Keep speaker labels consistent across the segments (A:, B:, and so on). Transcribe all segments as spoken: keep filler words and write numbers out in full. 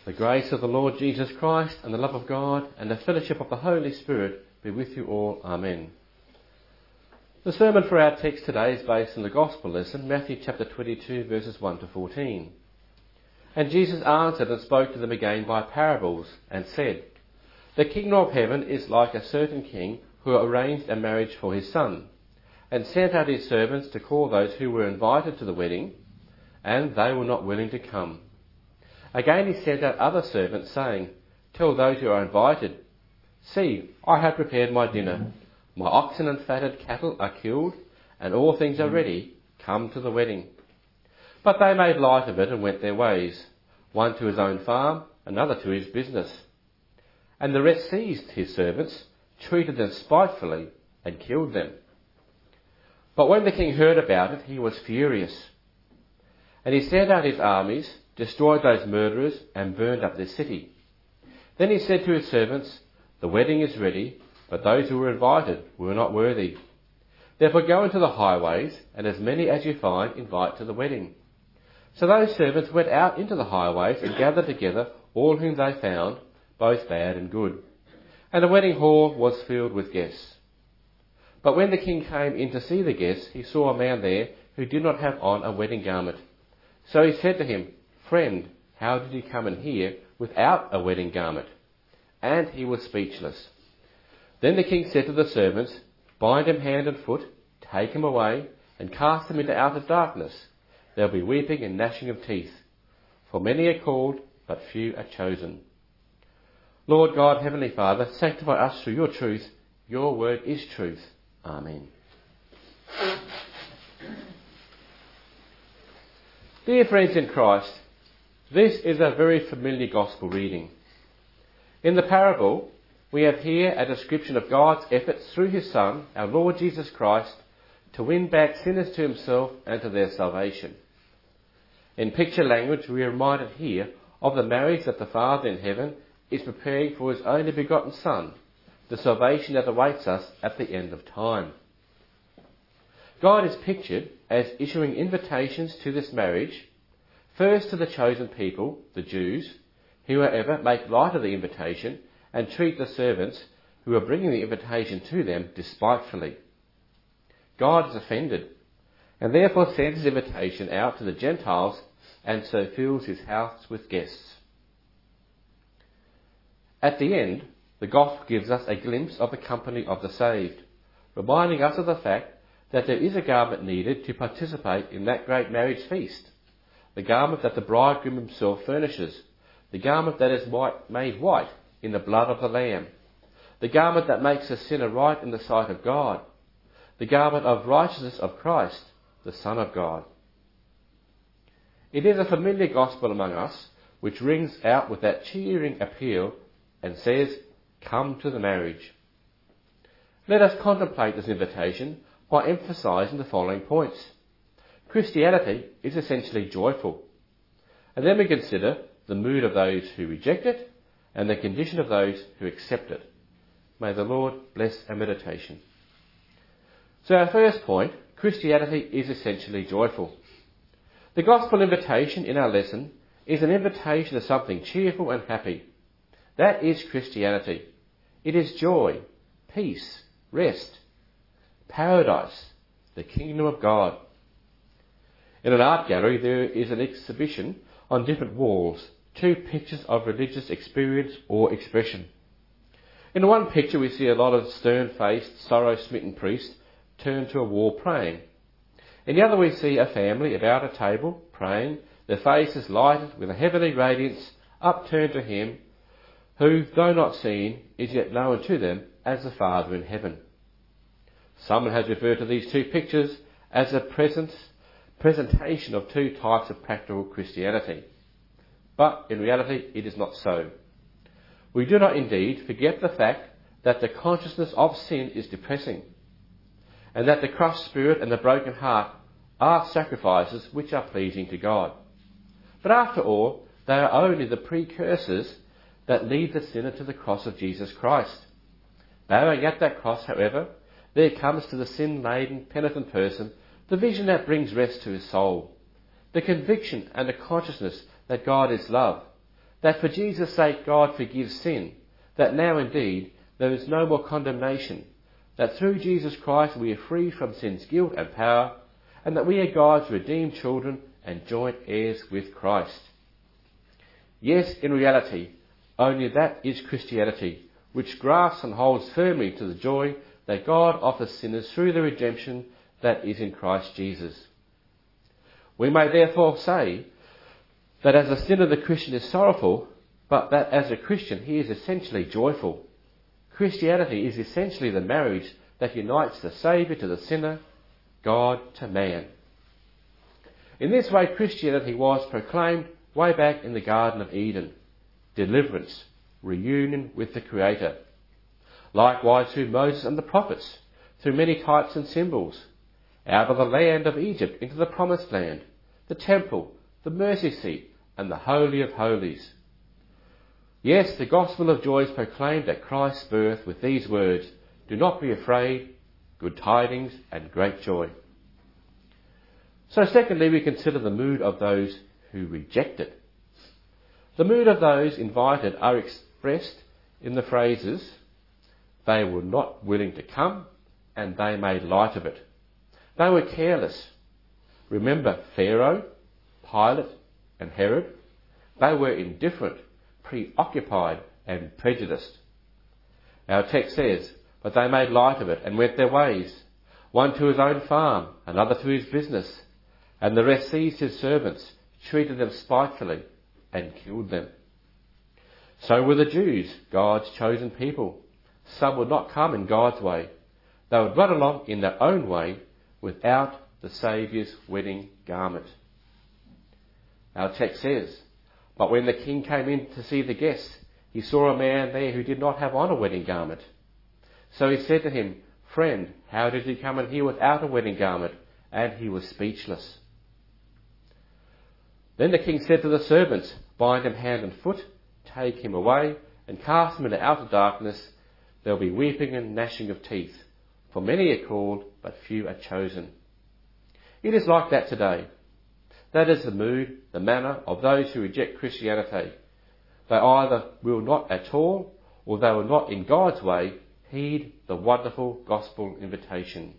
A: The grace of the Lord Jesus Christ and the love of God and the fellowship of the Holy Spirit be with you all. Amen. The sermon for our text today is based on the Gospel lesson, Matthew chapter twenty-two, verses one to fourteen. And Jesus answered and spoke to them again by parables, and said, The kingdom of heaven is like a certain king who arranged a marriage for his son, and sent out his servants to call those who were invited to the wedding, and they were not willing to come. Again he sent out other servants, saying, Tell those who are invited, See, I have prepared my dinner. My oxen and fatted cattle are killed, and all things are ready. Come to the wedding. But they made light of it and went their ways, one to his own farm, another to his business. And the rest seized his servants, treated them spitefully, and killed them. But when the king heard about it, he was furious. And he sent out his armies, destroyed those murderers, and burned up their city. Then he said to his servants, The wedding is ready, but those who were invited were not worthy. Therefore go into the highways, and as many as you find, invite to the wedding. So those servants went out into the highways and gathered together all whom they found, both bad and good. And the wedding hall was filled with guests. But when the king came in to see the guests, he saw a man there who did not have on a wedding garment. So he said to him, Friend, how did you come in here without a wedding garment? And he was speechless. Then the king said to the servants, Bind him hand and foot, take him away, and cast him into outer darkness. There will be weeping and gnashing of teeth. For many are called, but few are chosen. Lord God, Heavenly Father, sanctify us through your truth. Your word is truth. Amen. Dear friends in Christ, this is a very familiar gospel reading. In the parable, we have here a description of God's efforts through his Son, our Lord Jesus Christ, to win back sinners to himself and to their salvation. In picture language, we are reminded here of the marriage that the Father in heaven is preparing for his only begotten Son, the salvation that awaits us at the end of time. God is pictured as issuing invitations to this marriage, first to the chosen people, the Jews, who, however, make light of the invitation and treat the servants who are bringing the invitation to them despitefully. God is offended, and therefore sends his invitation out to the Gentiles, and so fills his house with guests. At the end, the Gospel gives us a glimpse of the company of the saved, reminding us of the fact that there is a garment needed to participate in that great marriage feast, the garment that the bridegroom himself furnishes, the garment that is white, made white in the blood of the Lamb, the garment that makes a sinner right in the sight of God, the garment of righteousness of Christ, the Son of God. It is a familiar gospel among us, which rings out with that cheering appeal and says, Come to the marriage. Let us contemplate this invitation by emphasising the following points. Christianity is essentially joyful. And then we consider the mood of those who reject it and the condition of those who accept it. May the Lord bless our meditation. So our first point, Christianity is essentially joyful. The gospel invitation in our lesson is an invitation to something cheerful and happy. That is Christianity. It is joy, peace, rest, paradise, the kingdom of God. In an art gallery there is an exhibition on different walls, two pictures of religious experience or expression. In one picture we see a lot of stern-faced, sorrow-smitten priests turned to a wall praying. In the other we see a family about a table praying, their faces lighted with a heavenly radiance upturned to him who, though not seen, is yet known to them as the Father in heaven. Someone has referred to these two pictures as a present, presentation of two types of practical Christianity. But in reality it is not so. We do not indeed forget the fact that the consciousness of sin is depressing, and that the crushed spirit and the broken heart are sacrifices which are pleasing to God. But after all, they are only the precursors that lead the sinner to the cross of Jesus Christ. Bowing at that cross, however, there comes to the sin-laden, penitent person the vision that brings rest to his soul, the conviction and the consciousness that God is love, that for Jesus' sake God forgives sin, that now indeed there is no more condemnation, that through Jesus Christ we are free from sin's guilt and power, and that we are God's redeemed children and joint heirs with Christ. Yes, in reality, only that is Christianity, which grasps and holds firmly to the joy that God offers sinners through the redemption that is in Christ Jesus. We may therefore say that as a sinner the Christian is sorrowful, but that as a Christian he is essentially joyful. Christianity is essentially the marriage that unites the Saviour to the sinner, God to man. In this way Christianity was proclaimed way back in the Garden of Eden. Deliverance, reunion with the Creator. Likewise through Moses and the prophets, through many types and symbols, out of the land of Egypt into the promised land, the temple, the mercy seat, and the Holy of Holies. Yes, the gospel of joy is proclaimed at Christ's birth with these words, "Do not be afraid, good tidings and great joy." So secondly, we consider the mood of those who reject it. The mood of those invited are expressed in the phrases, "They were not willing to come, and they made light of it." They were careless. Remember Pharaoh, Pilate, and Herod? They were indifferent, preoccupied, and prejudiced. Our text says, "But they made light of it and went their ways, one to his own farm, another to his business, and the rest seized his servants, treated them spitefully, and killed them." So were the Jews, God's chosen people. Some would not come in God's way. They would run along in their own way without the Saviour's wedding garment. Our text says, "But when the king came in to see the guests, he saw a man there who did not have on a wedding garment. So he said to him, 'Friend, how did you come in here without a wedding garment?' And he was speechless. Then the king said to the servants, 'Bind him hand and foot, take him away, and cast him into outer darkness. There will be weeping and gnashing of teeth, for many are called, but few are chosen.'" It is like that today. That is the mood, the manner of those who reject Christianity. They either will not at all, or they will not in God's way heed the wonderful gospel invitation.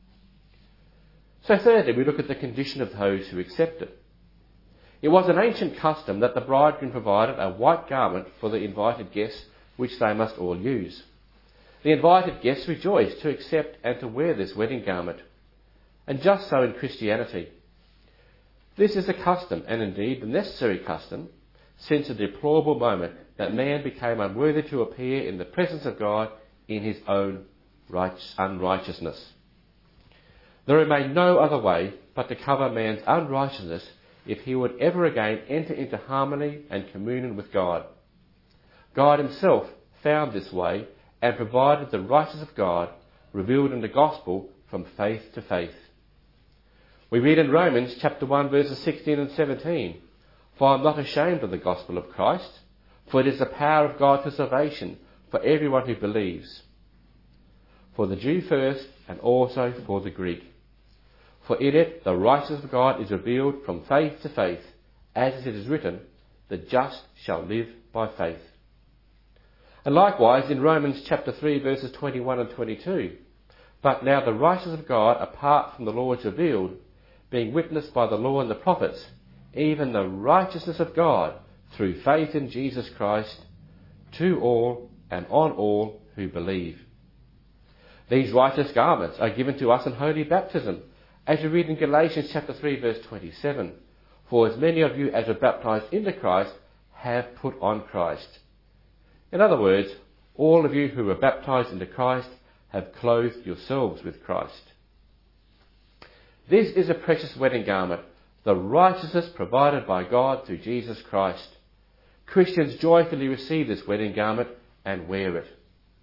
A: So thirdly, we look at the condition of those who accept it. It was an ancient custom that the bridegroom provided a white garment for the invited guests, which they must all use. The invited guests rejoiced to accept and to wear this wedding garment. And just so in Christianity. This is a custom, and indeed the necessary custom, since the deplorable moment that man became unworthy to appear in the presence of God in his own unrighteousness. There remained no other way but to cover man's unrighteousness if he would ever again enter into harmony and communion with God. God himself found this way and provided the righteousness of God revealed in the gospel from faith to faith. We read in Romans chapter one verses sixteen and seventeen, "For I am not ashamed of the gospel of Christ, for it is the power of God for salvation for everyone who believes, for the Jew first and also for the Greek. For in it the righteousness of God is revealed from faith to faith, as it is written, the just shall live by faith." And likewise in Romans chapter three verses twenty-one and twenty-two, "But now the righteousness of God apart from the law is revealed, being witnessed by the law and the prophets, even the righteousness of God through faith in Jesus Christ, to all and on all who believe." These righteous garments are given to us in holy baptism, as we read in Galatians chapter three verse twenty-seven, "For as many of you as are baptized into Christ have put on Christ." In other words, all of you who were baptized into Christ have clothed yourselves with Christ. This is a precious wedding garment, the righteousness provided by God through Jesus Christ. Christians joyfully receive this wedding garment and wear it.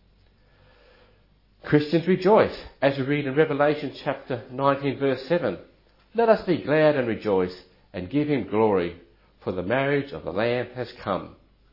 A: Christians rejoice, as we read in Revelation chapter nineteen verse seven, "Let us be glad and rejoice and give him glory, for the marriage of the Lamb has come."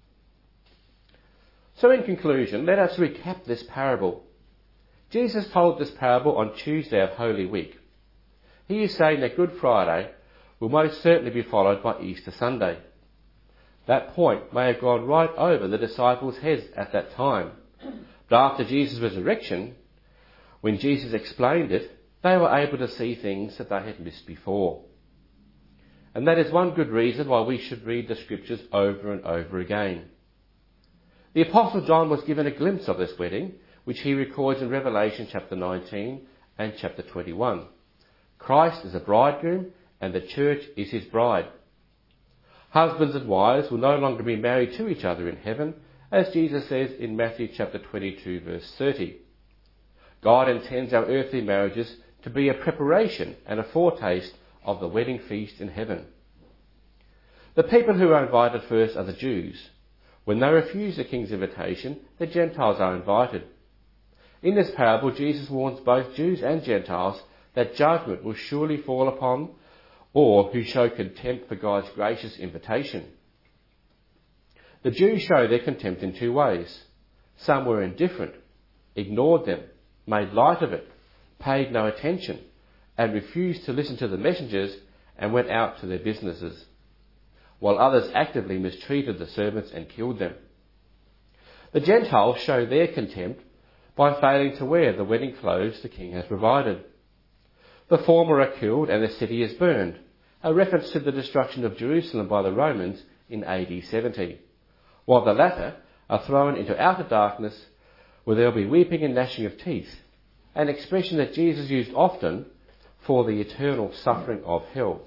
A: So in conclusion, let us recap this parable. Jesus told this parable on Tuesday of Holy Week. He is saying that Good Friday will most certainly be followed by Easter Sunday. That point may have gone right over the disciples' heads at that time. But after Jesus' resurrection, when Jesus explained it, they were able to see things that they had missed before. And that is one good reason why we should read the scriptures over and over again. The Apostle John was given a glimpse of this wedding, which he records in Revelation chapter nineteen and chapter twenty-one. Christ is a bridegroom and the church is his bride. Husbands and wives will no longer be married to each other in heaven, as Jesus says in Matthew chapter twenty-two verse thirty. God intends our earthly marriages to be a preparation and a foretaste of the wedding feast in heaven. The people who are invited first are the Jews. When they refuse the king's invitation, the Gentiles are invited. In this parable, Jesus warns both Jews and Gentiles that judgment will surely fall upon all who show contempt for God's gracious invitation. The Jews show their contempt in two ways. Some were indifferent, ignored them, made light of it, paid no attention, and refused to listen to the messengers and went out to their businesses, while others actively mistreated the servants and killed them. The Gentiles show their contempt by failing to wear the wedding clothes the king has provided. The former are killed and the city is burned, a reference to the destruction of Jerusalem by the Romans in A D seventy, while the latter are thrown into outer darkness where there will be weeping and gnashing of teeth, an expression that Jesus used often for the eternal suffering of hell.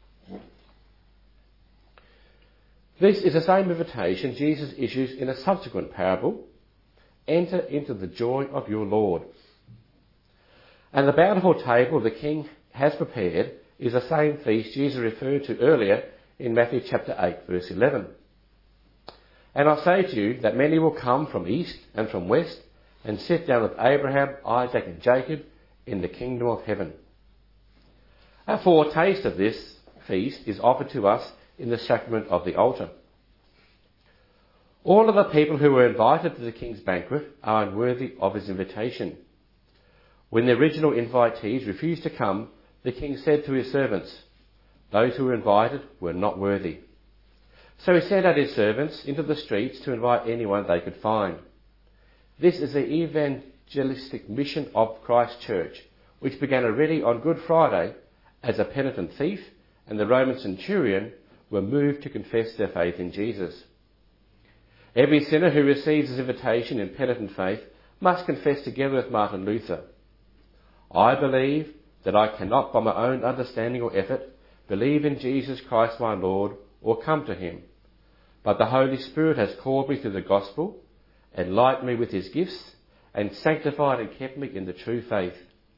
A: This is the same invitation Jesus issues in a subsequent parable: enter into the joy of your Lord. And the bountiful table the king has prepared is the same feast Jesus referred to earlier in Matthew chapter eight verse eleven. And I say to you that many will come from east and from west and sit down with Abraham, Isaac and Jacob in the kingdom of heaven. A foretaste of this feast is offered to us in the sacrament of the altar. All of the people who were invited to the king's banquet are unworthy of his invitation. When the original invitees refused to come, the king said to his servants, those who were invited were not worthy. So he sent out his servants into the streets to invite anyone they could find. This is the evangelistic mission of Christ's church, which began already on Good Friday as a penitent thief and the Roman centurion were moved to confess their faith in Jesus. Every sinner who receives his invitation in penitent faith must confess together with Martin Luther, I believe that I cannot by my own understanding or effort believe in Jesus Christ my Lord or come to him, but the Holy Spirit has called me through the gospel, enlightened me with his gifts, and sanctified and kept me in the true faith.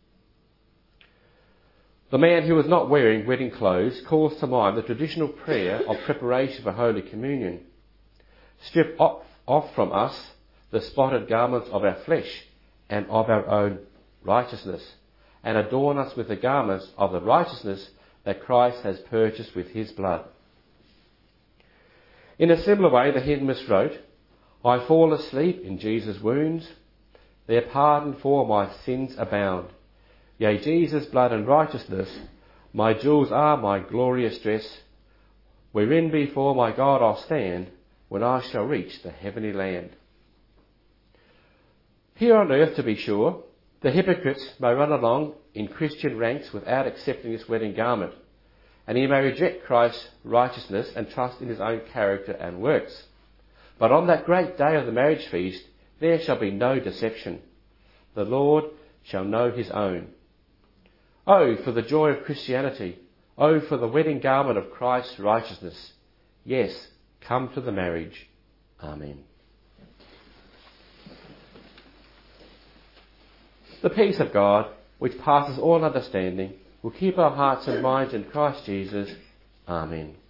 A: The man who was not wearing wedding clothes calls to mind the traditional prayer of preparation for Holy Communion. Strip off, off from us the spotted garments of our flesh and of our own righteousness, and adorn us with the garments of the righteousness that Christ has purchased with his blood. In a similar way, the hymnist wrote, I fall asleep in Jesus' wounds, their pardon for my sins abound. Yea, Jesus' blood and righteousness, my jewels are my glorious dress, wherein before my God I'll stand, when I shall reach the heavenly land. Here on earth, to be sure, the hypocrites may run along in Christian ranks without accepting this wedding garment, and he may reject Christ's righteousness and trust in his own character and works. But on that great day of the marriage feast, there shall be no deception. The Lord shall know his own. Oh, for the joy of Christianity! Oh, for the wedding garment of Christ's righteousness! Yes, come to the marriage. Amen. The peace of God, which passes all understanding, will keep our hearts and minds in Christ Jesus. Amen.